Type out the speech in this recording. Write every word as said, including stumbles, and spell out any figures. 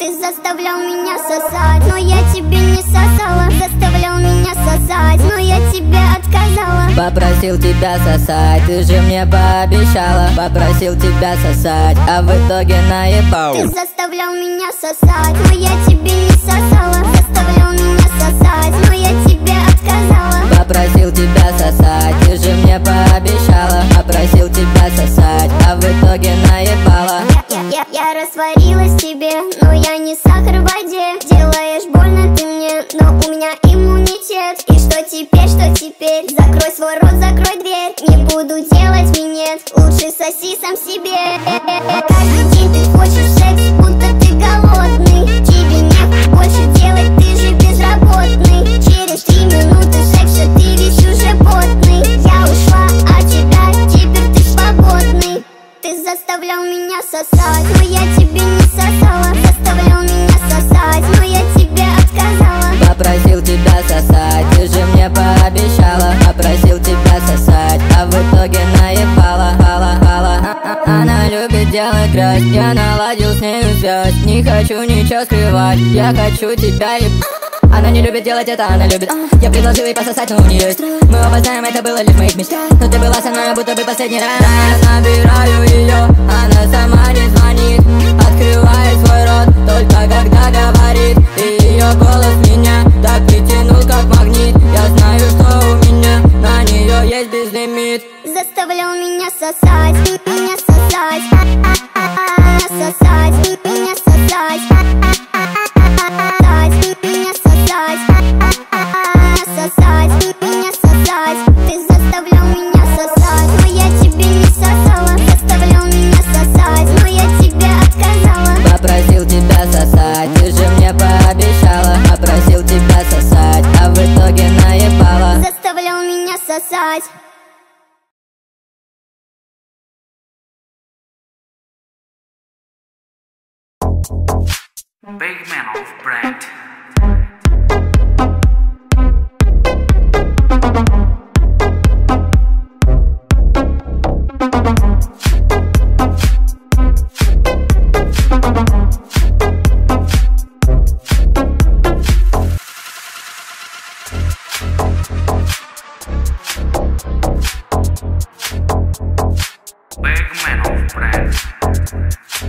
Ты заставлял меня сосать, но я тебе не сосала. Заставлял меня сосать, но я тебе отказала. Попросил тебя сосать, ты же мне пообещала. Попросил тебя сосать, а в итоге наебал. Ты заставлял меня сосать, но я тебе не сосала. Заставлял меня сосать, но я тебе отказала. Попросил тебя сосать, ты же мне пообещала. Попросил тебя сосать, а в итоге наебала. Я, я, я, я растворилась в тебе, но я не сахар в воде. Делаешь больно ты мне, но у меня иммунитет. И что теперь, что теперь? Закрой свой рот, закрой дверь. Не буду делать минет, лучше соси сам себе. Каждый день ты хочешь секс, будто ты голодный. Тебе не больше делать, ты же безработный. Через три минуты секса ты весь уже потный. Я ушла от тебя, теперь ты свободный. Ты заставлял меня сосать, но я тебе не сосала. Заставлял меня сосать, но я тебе отказала. Попросил тебя сосать, ты же мне пообещала. Попросил тебя сосать, а в итоге наебала. Хала, хала. Она любит делать грязь, я наладил с нею связь. Не хочу ничего скрывать, я хочу тебя еб... Она не любит делать это, она любит. Я предложил ей пососать, но у нее есть. Мы оба знаем, это было лишь в моих мечтах. Но ты была со мной, будто бы последний раз. Я набираю ее, она сама не звонит. Открывает свой рот, только когда говорит. И ее голос меня так притянул, как магнит. Я знаю, что у меня на нее есть безлимит. Заставлял меня сосать, меня сосать, меня сосать, меня сосать, меня сосать, сосать, меня сосать. Ты заставлял меня сосать, но я тебе не сосала. Заставлял меня сосать, но я тебе отказала. Попросил тебя сосать, ты же мне пообещала. Попросил тебя сосать, а в итоге наебала. Заставлял меня сосать. Big Man of Brand. Big Man of Brand.